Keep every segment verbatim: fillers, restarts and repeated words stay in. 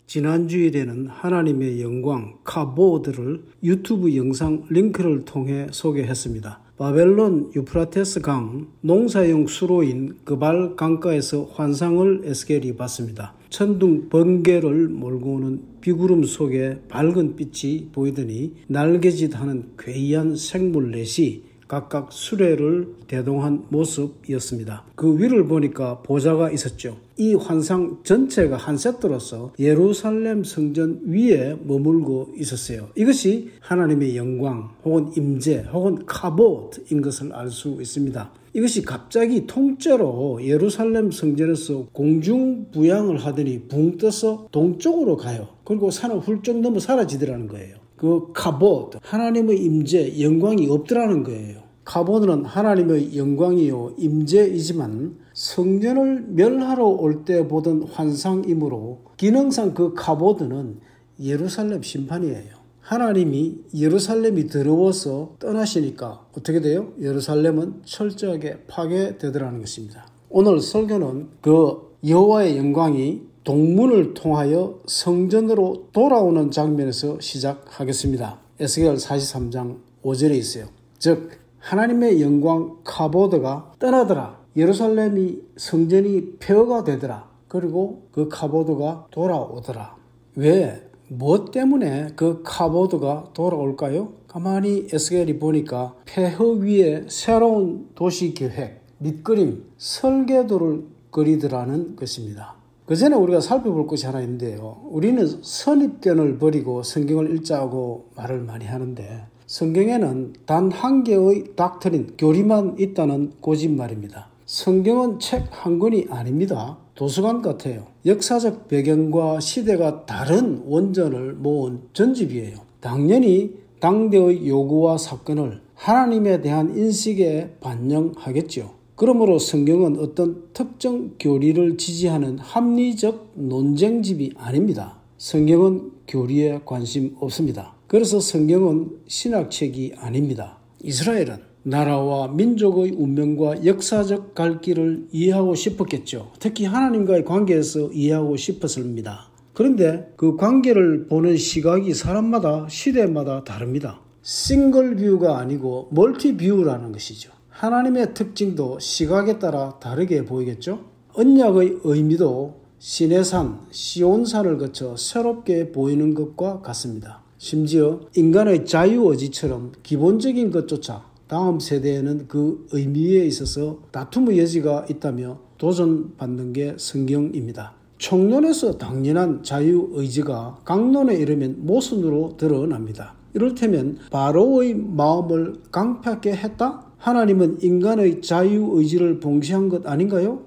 지난 주일에는 하나님의 영광 카보드를 유튜브 영상 링크를 통해 소개했습니다. 바벨론 유프라테스 강 농사용 수로인 그발 강가에서 환상을 에스겔이 봤습니다. 천둥 번개를 몰고 오는 비구름 속에 밝은 빛이 보이더니 날개짓하는 괴이한 생물 넷이 각각 수레를 대동한 모습이었습니다. 그 위를 보니까 보좌가 있었죠. 이 환상 전체가 한 세트로서 예루살렘 성전 위에 머물고 있었어요. 이것이 하나님의 영광 혹은 임재 혹은 카봇인 것을 알 수 있습니다. 이것이 갑자기 통째로 예루살렘 성전에서 공중부양을 하더니 붕 떠서 동쪽으로 가요. 그리고 산을 훌쩍 넘어 사라지더라는 거예요. 그 카봇, 하나님의 임재, 영광이 없더라는 거예요. 카봇은 하나님의 영광이요 임재이지만 성전을 멸하러 올 때 보던 환상이므로 기능상 그 카봇은 예루살렘 심판이에요. 하나님이 예루살렘이 더러워서 떠나시니까 어떻게 돼요? 예루살렘은 철저하게 파괴되더라는 것입니다. 오늘 설교는 그 여호와의 영광이 동문을 통하여 성전으로 돌아오는 장면에서 시작하겠습니다. 에스겔 사십삼 장 오 절에 있어요. 즉 하나님의 영광 카보드가 떠나더라. 예루살렘이 성전이 폐허가 되더라. 그리고 그 카보드가 돌아오더라. 왜? 무엇 때문에 그 카보드가 돌아올까요? 가만히 에스겔이 보니까 폐허 위에 새로운 도시 계획, 밑그림, 설계도를 그리더라는 것입니다. 그 전에 우리가 살펴볼 것이 하나 있는데요. 우리는 선입견을 버리고 성경을 읽자고 말을 많이 하는데 성경에는 단 한 개의 닥트린, 교리만 있다는 거짓말입니다. 성경은 책 한 권이 아닙니다. 도서관 같아요. 역사적 배경과 시대가 다른 원전을 모은 전집이에요. 당연히 당대의 요구와 사건을 하나님에 대한 인식에 반영하겠죠. 그러므로 성경은 어떤 특정 교리를 지지하는 합리적 논쟁집이 아닙니다. 성경은 교리에 관심 없습니다. 그래서 성경은 신학책이 아닙니다. 이스라엘은 나라와 민족의 운명과 역사적 갈 길을 이해하고 싶었겠죠. 특히 하나님과의 관계에서 이해하고 싶었습니다. 그런데 그 관계를 보는 시각이 사람마다 시대마다 다릅니다. 싱글 뷰가 아니고 멀티 뷰라는 것이죠. 하나님의 특징도 시각에 따라 다르게 보이겠죠. 언약의 의미도 시내산, 시온산을 거쳐 새롭게 보이는 것과 같습니다. 심지어 인간의 자유의지처럼 기본적인 것조차 다음 세대에는 그 의미에 있어서 다툼의 여지가 있다며 도전받는 게 성경입니다. 총론에서 당연한 자유의지가 강론에 이르면 모순으로 드러납니다. 이를테면 바로의 마음을 강팍게 했다? 하나님은 인간의 자유의지를 봉쇄한 것 아닌가요?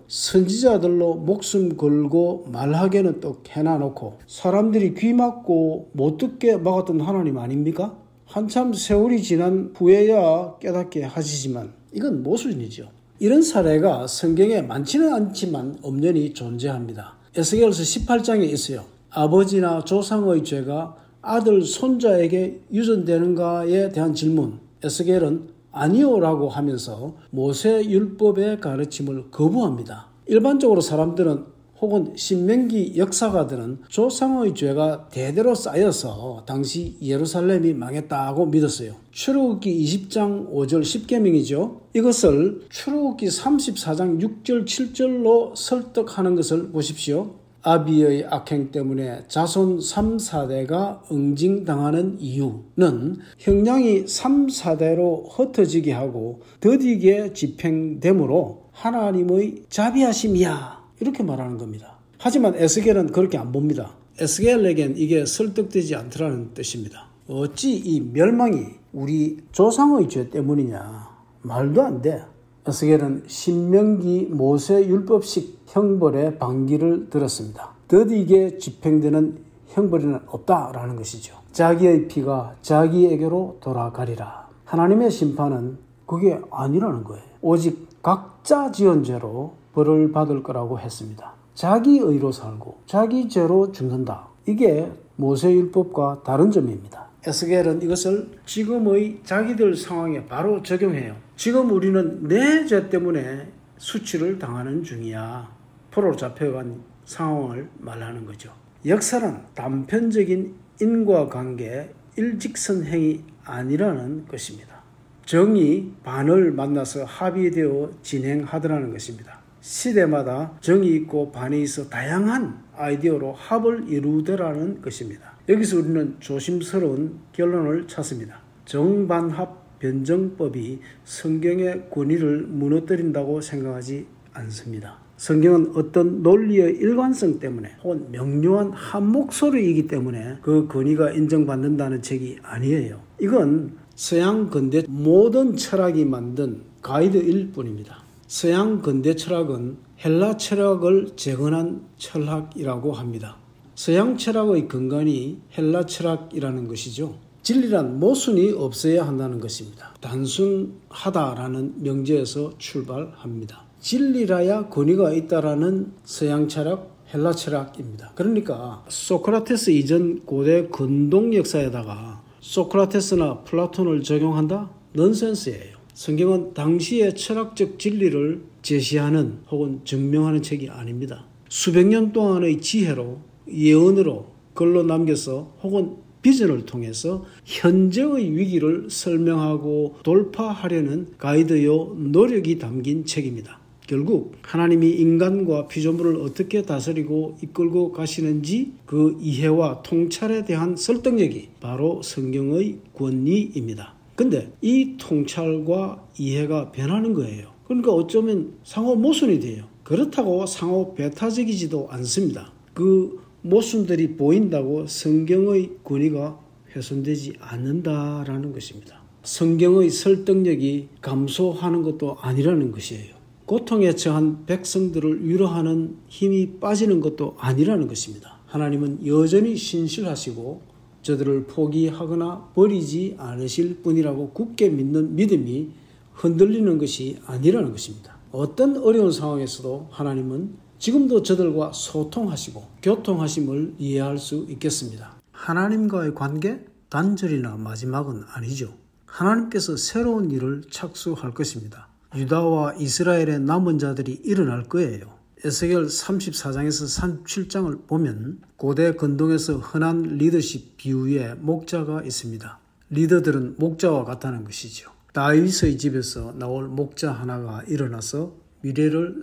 선지자들로 목숨 걸고 말하게는 또 해놔놓고 사람들이 귀 막고 못 듣게 막았던 하나님 아닙니까? 한참 세월이 지난 후에야 깨닫게 하시지만 이건 모순이죠. 이런 사례가 성경에 많지는 않지만 엄연히 존재합니다. 에스겔서 십팔 장에 있어요. 아버지나 조상의 죄가 아들, 손자에게 유전되는가에 대한 질문. 에스겔은 아니요라고 하면서 모세율법의 가르침을 거부합니다. 일반적으로 사람들은 혹은 신명기 역사가들은 조상의 죄가 대대로 쌓여서 당시 예루살렘이 망했다고 믿었어요. 출애굽기 이십 장 오 절 십계명이죠. 이것을 출애굽기 삼십사 장 육 절 칠 절로 설득하는 것을 보십시오. 아비의 악행 때문에 자손 삼, 사 대가 응징당하는 이유는 형량이 삼, 사 대로 흩어지게 하고 더디게 집행되므로 하나님의 자비하심이야. 이렇게 말하는 겁니다. 하지만 에스겔은 그렇게 안 봅니다. 에스겔에겐 이게 설득되지 않더라는 뜻입니다. 어찌 이 멸망이 우리 조상의 죄 때문이냐. 말도 안 돼. 에스겔은 신명기 모세율법식 형벌의 반기를 들었습니다. 더디게 집행되는 형벌에는 없다라는 것이죠. 자기의 피가 자기에게로 돌아가리라. 하나님의 심판은 그게 아니라는 거예요. 오직 각자 지은 죄로 벌을 받을 거라고 했습니다. 자기 의로 살고 자기 죄로 죽는다. 이게 모세율법과 다른 점입니다. 에스겔은 이것을 지금의 자기들 상황에 바로 적용해요. 지금 우리는 내 죄 때문에 수치를 당하는 중이야. 포로로 잡혀간 상황을 말하는 거죠. 역사는 단편적인 인과관계, 일직선행이 아니라는 것입니다. 정이 반을 만나서 합의되어 진행하더라는 것입니다. 시대마다 정이 있고 반이 있어 다양한 아이디어로 합을 이루더라는 것입니다. 여기서 우리는 조심스러운 결론을 찾습니다. 정반합 변정법이 성경의 권위를 무너뜨린다고 생각하지 않습니다. 성경은 어떤 논리의 일관성 때문에 혹은 명료한 한 목소리이기 때문에 그 권위가 인정받는다는 책이 아니에요. 이건 서양 근대 모든 철학이 만든 가이드일 뿐입니다. 서양 근대 철학은 헬라 철학을 재건한 철학이라고 합니다. 서양 철학의 근간이 헬라 철학이라는 것이죠. 진리란 모순이 없어야 한다는 것입니다. 단순하다라는 명제에서 출발합니다. 진리라야 권위가 있다라는 서양 철학, 헬라 철학입니다. 그러니까 소크라테스 이전 고대 근동 역사에다가 소크라테스나 플라톤을 적용한다? 넌센스예요. 성경은 당시의 철학적 진리를 제시하는 혹은 증명하는 책이 아닙니다. 수백 년 동안의 지혜로 예언으로 글로 남겨서 혹은 비전을 통해서 현재의 위기를 설명하고 돌파하려는 가이드요 노력이 담긴 책입니다. 결국 하나님이 인간과 피조물을 어떻게 다스리고 이끌고 가시는지 그 이해와 통찰에 대한 설득력이 바로 성경의 권위입니다. 근데 이 통찰과 이해가 변하는 거예요. 그러니까 어쩌면 상호 모순이 돼요. 그렇다고 상호 배타적이지도 않습니다. 그 모순들이 보인다고 성경의 권위가 훼손되지 않는다라는 것입니다. 성경의 설득력이 감소하는 것도 아니라는 것이에요. 고통에 처한 백성들을 위로하는 힘이 빠지는 것도 아니라는 것입니다. 하나님은 여전히 신실하시고 저들을 포기하거나 버리지 않으실 뿐이라고 굳게 믿는 믿음이 흔들리는 것이 아니라는 것입니다. 어떤 어려운 상황에서도 하나님은 지금도 저들과 소통하시고 교통하심을 이해할 수 있겠습니다. 하나님과의 관계 단절이나 마지막은 아니죠. 하나님께서 새로운 일을 착수할 것입니다. 유다와 이스라엘의 남은 자들이 일어날 거예요. 에스겔 삼십사 장에서 삼십칠 장을 보면 고대 근동에서 흔한 리더십 비유에 목자가 있습니다. 리더들은 목자와 같다는 것이죠. 다윗의 집에서 나올 목자 하나가 일어나서 미래를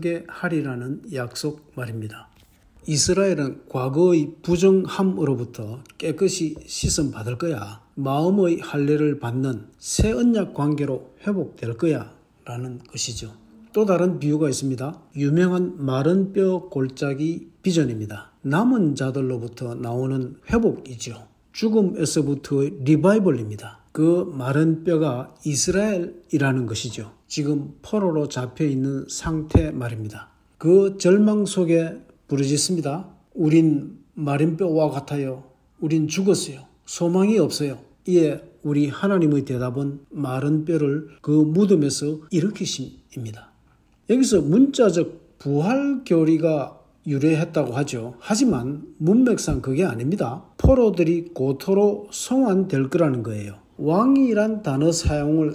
설계하리라는 약속 말입니다. 이스라엘은 과거의 부정함으로부터 깨끗이 씻음 받을 거야. 마음의 할례를 받는 새 언약 관계로 회복될 거야 라는 것이죠. 또 다른 비유가 있습니다. 유명한 마른 뼈 골짜기 비전입니다. 남은 자들로부터 나오는 회복이죠. 죽음에서부터의 리바이벌입니다. 그 마른 뼈가 이스라엘이라는 것이죠. 지금 포로로 잡혀있는 상태 말입니다. 그 절망 속에 부르짖습니다. 우린 마른 뼈와 같아요. 우린 죽었어요. 소망이 없어요. 이에 우리 하나님의 대답은 마른 뼈를 그 무덤에서 일으키심입니다. 여기서 문자적 부활 교리가 유래했다고 하죠. 하지만 문맥상 그게 아닙니다. 포로들이 고토로 송환될 거라는 거예요. 왕이란 단어 사용을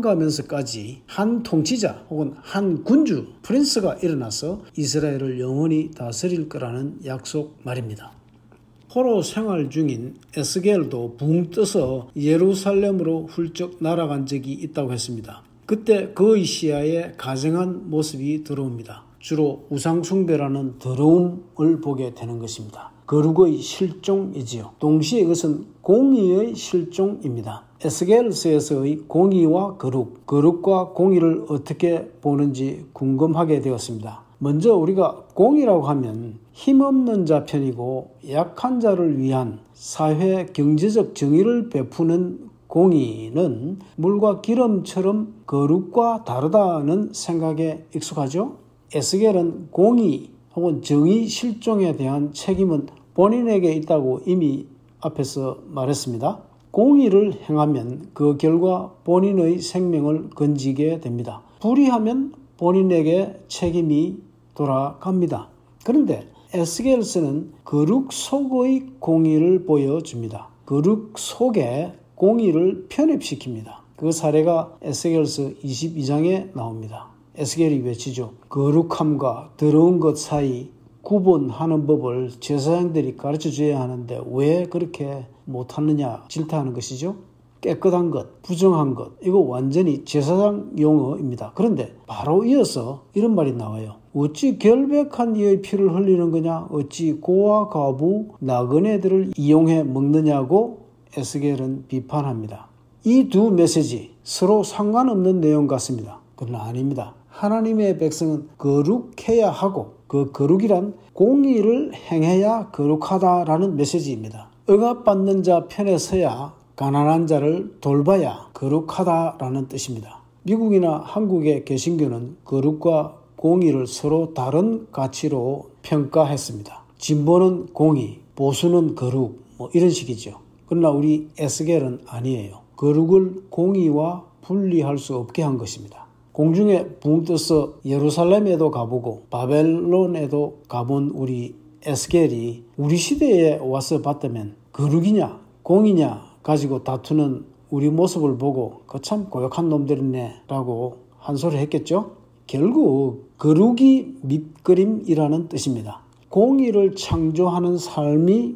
삼가면서까지 한 통치자 혹은 한 군주, 프린스가 일어나서 이스라엘을 영원히 다스릴 거라는 약속 말입니다. 포로 생활 중인 에스겔도 붕 떠서 예루살렘으로 훌쩍 날아간 적이 있다고 했습니다. 그때 그의 시야에 가증한 모습이 들어옵니다. 주로 우상숭배라는 더러움을 보게 되는 것입니다. 거룩의 실종이지요. 동시에 이것은 공의의 실종입니다. 에스겔서에서의 공의와 거룩, 거룩과 공의를 어떻게 보는지 궁금하게 되었습니다. 먼저 우리가 공의라고 하면 힘없는 자 편이고 약한 자를 위한 사회 경제적 정의를 베푸는 공의는 물과 기름처럼 거룩과 다르다는 생각에 익숙하죠. 에스겔은 공의 혹은 정의 실종에 대한 책임은 본인에게 있다고 이미 앞에서 말했습니다. 공의를 행하면 그 결과 본인의 생명을 건지게 됩니다. 불의하면 본인에게 책임이 돌아갑니다. 그런데 에스겔서는 거룩 속의 공의를 보여줍니다. 거룩 속에 공의를 편입시킵니다. 그 사례가 에스겔서 이십이 장에 나옵니다. 에스겔이 외치죠. 거룩함과 더러운 것 사이 구분하는 법을 제사장들이 가르쳐 줘야 하는데 왜 그렇게 못하느냐 질타하는 것이죠. 깨끗한 것, 부정한 것, 이거 완전히 제사장 용어입니다. 그런데 바로 이어서 이런 말이 나와요. 어찌 결백한 이의 피를 흘리는 거냐? 어찌 고와 과부, 나그네들을 이용해 먹느냐고 에스겔은 비판합니다. 이 두 메시지 서로 상관없는 내용 같습니다. 그러나 아닙니다. 하나님의 백성은 거룩해야 하고 그 거룩이란 공의를 행해야 거룩하다라는 메시지입니다. 억압받는 자 편에 서야 가난한 자를 돌봐야 거룩하다라는 뜻입니다. 미국이나 한국의 개신교는 거룩과 공의를 서로 다른 가치로 평가했습니다. 진보는 공의, 보수는 거룩, 뭐 이런 식이죠. 그러나 우리 에스겔은 아니에요. 거룩을 공의와 분리할 수 없게 한 것입니다. 공중에 붕 떠서 예루살렘에도 가보고 바벨론에도 가본 우리 에스겔이 우리 시대에 와서 봤다면 거룩이냐 공의냐 가지고 다투는 우리 모습을 보고 그 참 고역한 놈들이네 라고 한 소리 했겠죠. 결국 거룩이 밑그림이라는 뜻입니다. 공의를 창조하는 삶이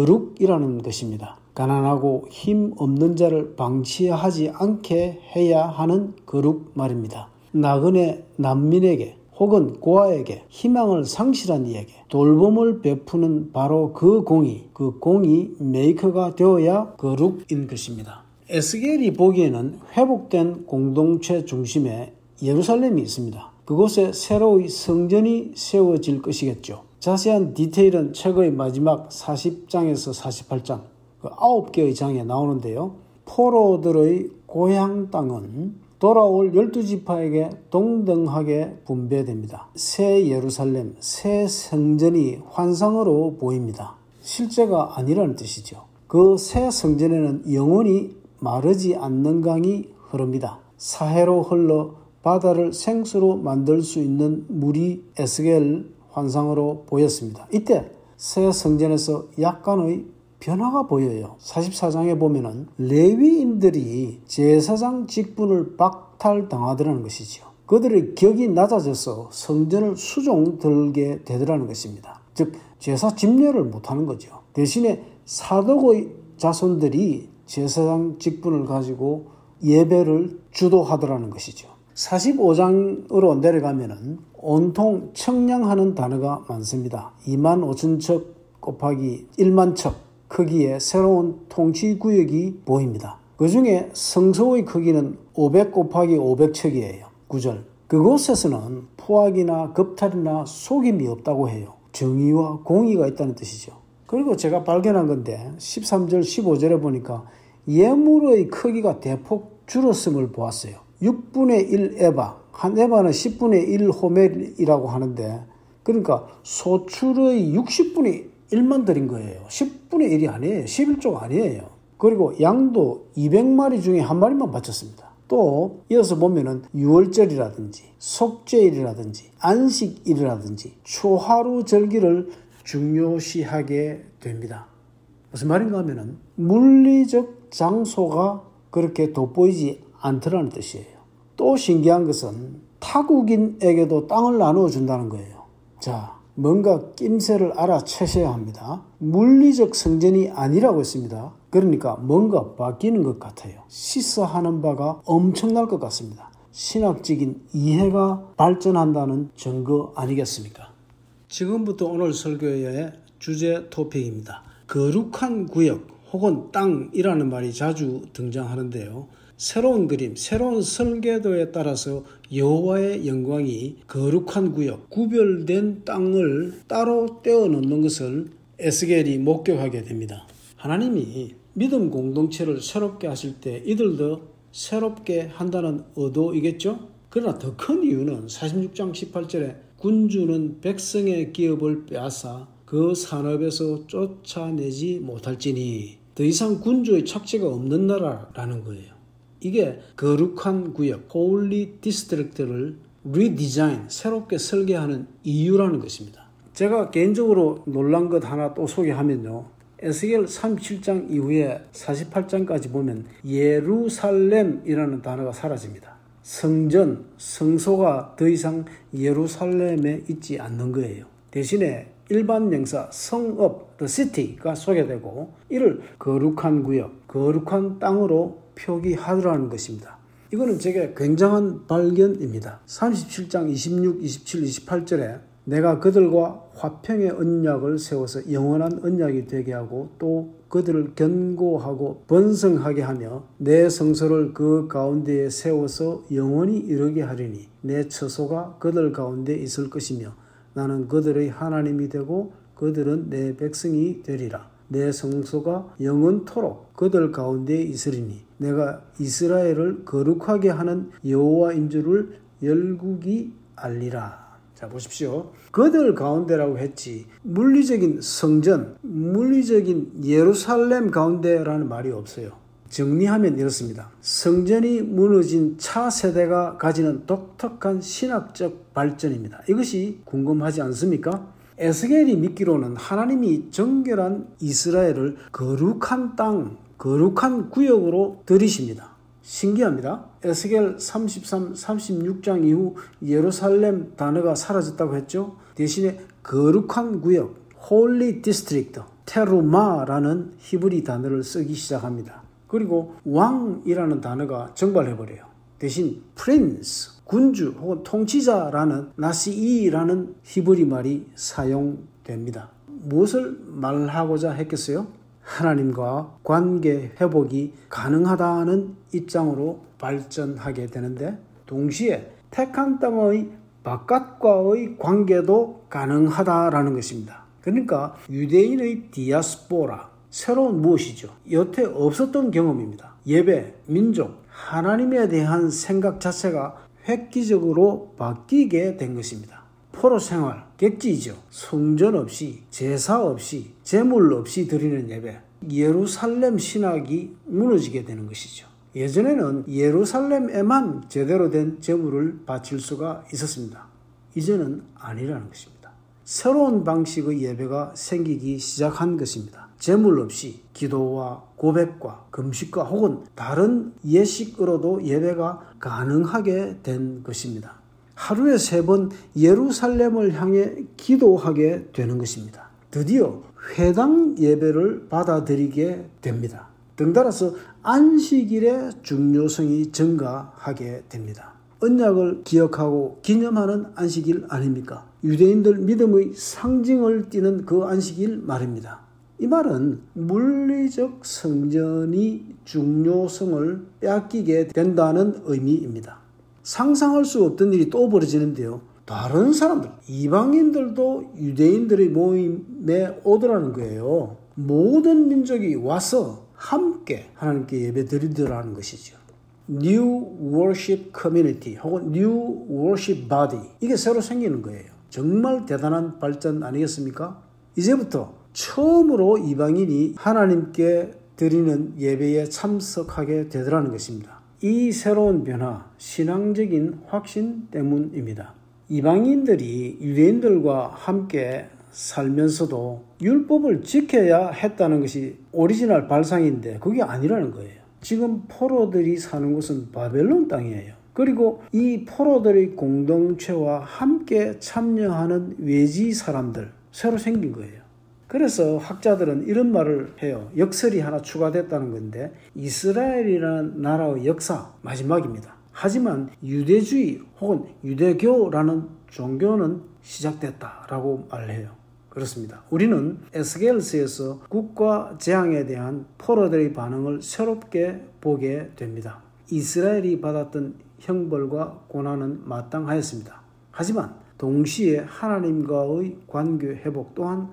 거룩이라는 것입니다. 가난하고 힘 없는 자를 방치하지 않게 해야 하는 거룩 말입니다. 나그네 난민에게 혹은 고아에게 희망을 상실한 이에게 돌봄을 베푸는 바로 그 공의, 그 공의 메이커가 되어야 거룩인 것입니다. 에스겔이 보기에는 회복된 공동체 중심에 예루살렘이 있습니다. 그곳에 새로이 성전이 세워질 것이겠죠. 자세한 디테일은 책의 마지막 사십 장에서 사십팔 장, 그 아홉 개의 장에 나오는데요. 포로들의 고향 땅은 돌아올 열두 지파에게 동등하게 분배됩니다. 새 예루살렘, 새 성전이 환상으로 보입니다. 실제가 아니라는 뜻이죠. 그 새 성전에는 영원히 마르지 않는 강이 흐릅니다. 사해로 흘러 바다를 생수로 만들 수 있는 물이 에스겔 환상으로 보였습니다. 이때 새 성전에서 약간의 변화가 보여요. 사십사 장에 보면은 레위인들이 제사장 직분을 박탈당하더라는 것이죠. 그들의 격이 낮아져서 성전을 수종 들게 되더라는 것입니다. 즉 제사 집례를 못하는 거죠. 대신에 사독의 자손들이 제사장 직분을 가지고 예배를 주도하더라는 것이죠. 사십오 장으로 내려가면은 온통 청량하는 단어가 많습니다. 이만 오천 척 곱하기 일만 척 크기의 새로운 통치구역이 보입니다. 그 중에 성소의 크기는 오백 곱하기 오백 척이에요. 구 절. 그곳에서는 포악이나 겁탈이나 속임이 없다고 해요. 정의와 공의가 있다는 뜻이죠. 그리고 제가 발견한 건데 십삼 절 십오 절에 보니까 예물의 크기가 대폭 줄었음을 보았어요. 육분의 일 에바, 한 에바는 십분의 일 호멜이라고 하는데 그러니까 소출의 육십분의 일만 드린 거예요. 십분의 일이 아니에요. 십일 조가 아니에요. 그리고 양도 이백 마리 중에 한 마리만 바쳤습니다. 또 이어서 보면은 유월절이라든지 속죄일이라든지 안식일이라든지 초하루 절기를 중요시하게 됩니다. 무슨 말인가 하면은 물리적 장소가 그렇게 돋보이지 않더라는 뜻이에요. 또 신기한 것은 타국인에게도 땅을 나누어 준다는 거예요. 자, 뭔가 낌새를 알아채셔야 합니다. 물리적 성전이 아니라고 했습니다. 그러니까 뭔가 바뀌는 것 같아요. 시사하는 바가 엄청날 것 같습니다. 신학적인 이해가 발전한다는 증거 아니겠습니까? 지금부터 오늘 설교의 주제 토픽입니다. 거룩한 구역 혹은 땅이라는 말이 자주 등장하는데요. 새로운 그림, 새로운 설계도에 따라서 여호와의 영광이 거룩한 구역, 구별된 땅을 따로 떼어 놓는 것을 에스겔이 목격하게 됩니다. 하나님이 믿음 공동체를 새롭게 하실 때 이들도 새롭게 한다는 의도이겠죠? 그러나 더 큰 이유는 사십육 장 십팔 절에 군주는 백성의 기업을 빼앗아 그 산업에서 쫓아내지 못할지니 더 이상 군주의 착취가 없는 나라라는 거예요. 이게 거룩한 구역, Holy District를 리디자인, 새롭게 설계하는 이유라는 것입니다. 제가 개인적으로 놀란 것 하나 또 소개하면요. 에스겔 삼십칠 장 이후에 사십팔 장까지 보면 예루살렘이라는 단어가 사라집니다. 성전, 성소가 더 이상 예루살렘에 있지 않는 거예요. 대신에 일반 명사 성읍, the city가 소개되고 이를 거룩한 구역, 거룩한 땅으로 표기하더라는 것입니다. 이거는 제게 굉장한 발견입니다. 삼십칠 장 이십육, 이십칠, 이십팔 절에 내가 그들과 화평의 언약을 세워서 영원한 언약이 되게 하고 또 그들을 견고하고 번성하게 하며 내 성소를 그 가운데에 세워서 영원히 이르게 하리니 내 처소가 그들 가운데 있을 것이며 나는 그들의 하나님이 되고 그들은 내 백성이 되리라. 내 성소가 영원토록 그들 가운데 있으리니 내가 이스라엘을 거룩하게 하는 여호와인 줄을 열국이 알리라. 자, 보십시오. 그들 가운데라고 했지 물리적인 성전, 물리적인 예루살렘 가운데라는 말이 없어요. 정리하면 이렇습니다. 성전이 무너진 차세대가 가지는 독특한 신학적 발전입니다. 이것이 궁금하지 않습니까? 에스겔이 믿기로는 하나님이 정결한 이스라엘을 거룩한 땅, 거룩한 구역으로 들이십니다. 신기합니다. 에스겔 삼십삼, 삼십육 장 이후 예루살렘 단어가 사라졌다고 했죠. 대신에 거룩한 구역, Holy District, 테루마라는 히브리 단어를 쓰기 시작합니다. 그리고 왕이라는 단어가 정발해버려요. 대신 Prince, 군주 혹은 통치자라는 나시이라는 히브리 말이 사용됩니다. 무엇을 말하고자 했겠어요? 하나님과 관계 회복이 가능하다는 입장으로 발전하게 되는데 동시에 택한 땅의 바깥과의 관계도 가능하다라는 것입니다. 그러니까 유대인의 디아스포라, 새로운 무엇이죠? 여태 없었던 경험입니다. 예배, 민족, 하나님에 대한 생각 자체가 획기적으로 바뀌게 된 것입니다. 포로 생활, 객지이죠. 성전 없이, 제사 없이, 제물 없이 드리는 예배. 예루살렘 신학이 무너지게 되는 것이죠. 예전에는 예루살렘에만 제대로 된 제물을 바칠 수가 있었습니다. 이제는 아니라는 것입니다. 새로운 방식의 예배가 생기기 시작한 것입니다. 제물 없이 기도와 고백과 금식과 혹은 다른 예식으로도 예배가 가능하게 된 것입니다. 하루에 세 번 예루살렘을 향해 기도하게 되는 것입니다. 드디어 회당 예배를 받아들이게 됩니다. 등따라서 안식일의 중요성이 증가하게 됩니다. 언약을 기억하고 기념하는 안식일 아닙니까? 유대인들 믿음의 상징을 띠는 그 안식일 말입니다. 이 말은 물리적 성전이 중요성을 빼앗기게 된다는 의미입니다. 상상할 수 없던 일이 또 벌어지는데요. 다른 사람들, 이방인들도 유대인들의 모임에 오더라는 거예요. 모든 민족이 와서 함께 하나님께 예배 드리더라는 것이죠. New Worship Community 혹은 New Worship Body, 이게 새로 생기는 거예요. 정말 대단한 발전 아니겠습니까? 이제부터 처음으로 이방인이 하나님께 드리는 예배에 참석하게 되더라는 것입니다. 이 새로운 변화, 신앙적인 확신 때문입니다. 이방인들이 유대인들과 함께 살면서도 율법을 지켜야 했다는 것이 오리지널 발상인데 그게 아니라는 거예요. 지금 포로들이 사는 곳은 바벨론 땅이에요. 그리고 이 포로들의 공동체와 함께 참여하는 외지 사람들, 새로 생긴 거예요. 그래서 학자들은 이런 말을 해요. 역설이 하나 추가됐다는 건데 이스라엘이라는 나라의 역사 마지막입니다. 하지만 유대주의 혹은 유대교라는 종교는 시작됐다라고 말해요. 그렇습니다. 우리는 에스겔서에서 국가 재앙에 대한 포로들의 반응을 새롭게 보게 됩니다. 이스라엘이 받았던 형벌과 고난은 마땅하였습니다. 하지만 동시에 하나님과의 관계 회복 또한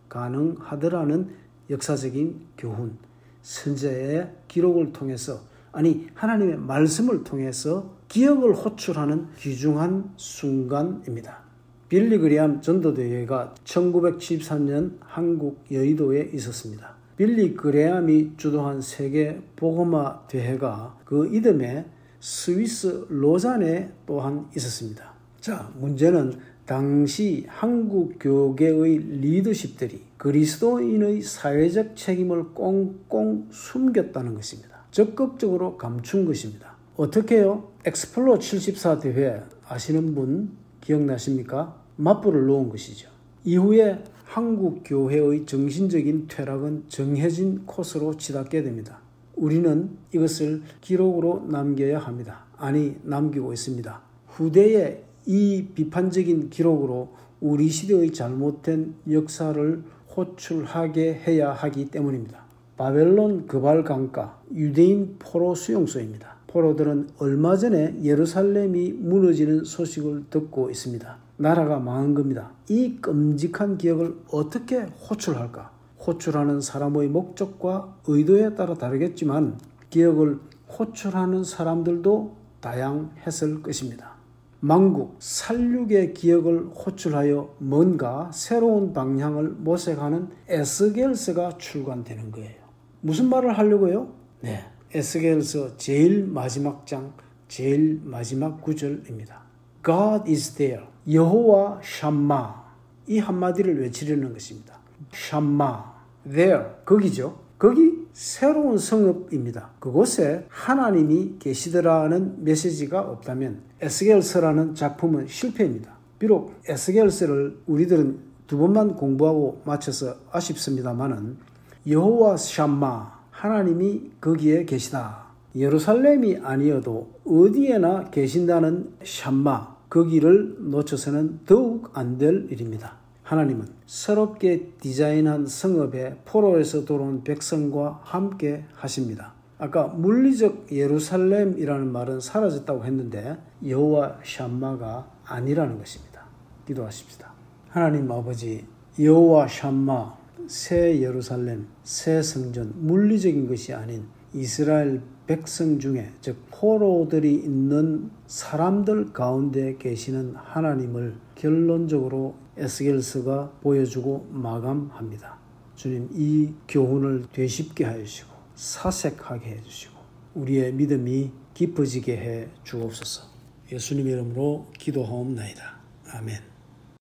가능하더라는 역사적인 교훈, 선지자의 기록을 통해서, 아니 하나님의 말씀을 통해서 기억을 호출하는 귀중한 순간입니다. 빌리 그레함 전도대회가 천구백칠십삼 년 한국 여의도에 있었습니다. 빌리 그레함이 주도한 세계 복음화 대회가 그 이듬해 스위스 로잔에 또한 있었습니다. 자, 문제는 당시 한국 교계의 리더십들이 그리스도인의 사회적 책임을 꽁꽁 숨겼다는 것입니다. 적극적으로 감춘 것입니다. 어떻게 해요? 엑스플로 칠십사 대회 아시는 분 기억나십니까? 맞불을 놓은 것이죠. 이후에 한국 교회의 정신적인 퇴락은 정해진 코스로 치닫게 됩니다. 우리는 이것을 기록으로 남겨야 합니다. 아니, 남기고 있습니다. 후대에 이 비판적인 기록으로 우리 시대의 잘못된 역사를 호출하게 해야 하기 때문입니다. 바벨론 그발 강가, 유대인 포로 수용소입니다. 포로들은 얼마 전에 예루살렘이 무너지는 소식을 듣고 있습니다. 나라가 망한 겁니다. 이 끔찍한 기억을 어떻게 호출할까? 호출하는 사람의 목적과 의도에 따라 다르겠지만 기억을 호출하는 사람들도 다양했을 것입니다. 만국, 살육의 기억을 호출하여 뭔가 새로운 방향을 모색하는 에스겔서가 출간되는 거예요. 무슨 말을 하려고요? 네, 에스겔서 제일 마지막 장, 제일 마지막 구절입니다. God is there. 여호와 샴마. 이 한마디를 외치려는 것입니다. 샴마. There. 거기죠. 거기 새로운 성읍입니다. 그곳에 하나님이 계시더라는 메시지가 없다면 에스겔서라는 작품은 실패입니다. 비록 에스겔서를 우리들은 두 번만 공부하고 마쳐서 아쉽습니다만은 여호와 샴마. 하나님이 거기에 계시다. 예루살렘이 아니어도 어디에나 계신다는 샴마. 거기를 놓쳐서는 더욱 안 될 일입니다. 하나님은 새롭게 디자인한 성읍에 포로에서 돌아온 백성과 함께 하십니다. 아까 물리적 예루살렘이라는 말은 사라졌다고 했는데 여호와 샴마가 아니라는 것입니다. 기도하십시다. 하나님 아버지, 여호와 샴마, 새 예루살렘, 새 성전, 물리적인 것이 아닌 이스라엘 백성 중에, 즉 포로들이 있는 사람들 가운데 계시는 하나님을 결론적으로 에스겔서가 보여주고 마감합니다. 주님, 이 교훈을 되짚게 하시고 사색하게 해주시고 우리의 믿음이 깊어지게 해 주옵소서. 예수님의 이름으로 기도하옵나이다. 아멘.